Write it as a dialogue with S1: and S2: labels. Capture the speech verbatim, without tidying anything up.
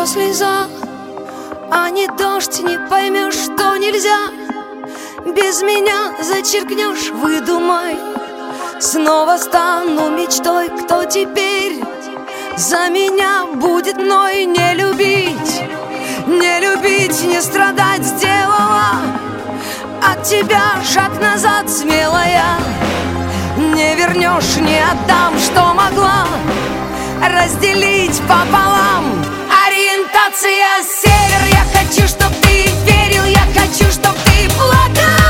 S1: что слеза, а не дождь. Не поймешь, что нельзя без меня, зачеркнешь, выдумай. Снова стану мечтой, кто теперь за меня будет мной? Не любить, не любить, не страдать сделала от тебя шаг назад, смелая. Не вернешь, не отдам, что могла разделить пополам. Ориентация север, я хочу, чтоб ты верил, я хочу, чтоб ты плакал.